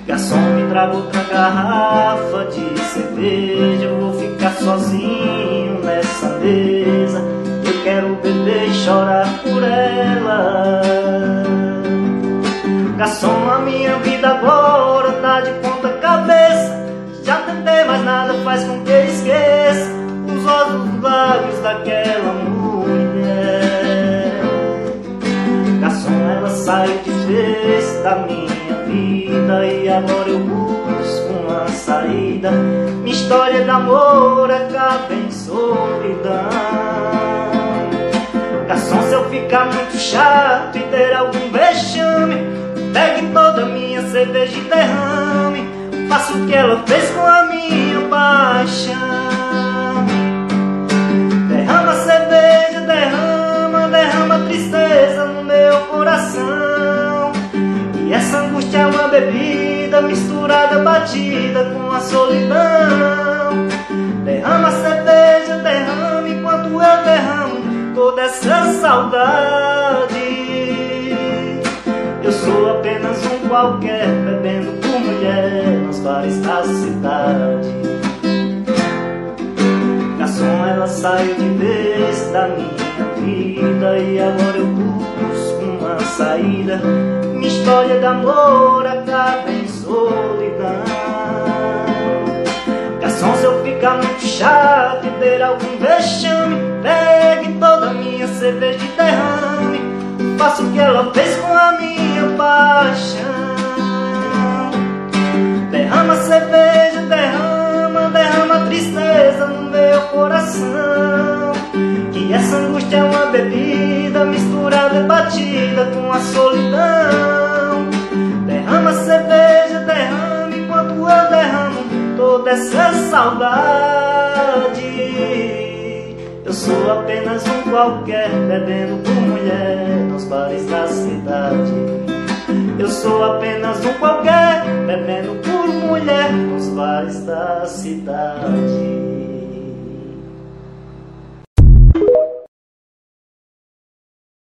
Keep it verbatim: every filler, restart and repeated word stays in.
Garçom, me traga outra garrafa de cerveja. Eu vou ficar sozinho nessa mesa. Eu quero beber e chorar por ela. Garçom, a minha vida agora tá de ponta cabeça. Já tentei, mas nada faz com que esqueça os olhos, os lábios daquela mulher. Garçom, ela saiu de vez da minha vida e agora eu busco uma saída. Minha história de amor acaba em solidão. Garçom, se eu ficar muito chato e ter algum vexame, pegue toda a minha cerveja e derrame. Faça o que ela fez com a minha paixão. Derrama a cerveja, derrama, derrama a tristeza no meu coração. E essa angústia é uma bebida misturada, batida com a solidão. Derrama a cerveja, derrama enquanto eu derramo toda essa saudade. Eu sou apenas um qualquer, bebendo por mulher nos bares da cidade. Garçom, ela saiu de vez da minha vida e agora eu busco uma saída. Minha história de amor acaba em solidão. Garçom, se eu ficar muito chato e ter algum vexame, pegue toda a minha cerveja e derrame. Faça o que ela fez com a minha paixão. Derrama a cerveja, derrama, derrama a tristeza no meu coração. Que essa angústia é uma bebida misturada, batida com a solidão. Derrama a cerveja, derrama enquanto eu derramo toda essa saudade. Eu sou apenas um qualquer, bebendo por mulher nos bares da cidade. Eu sou apenas um qualquer, bebendo por mulher nos bares da cidade.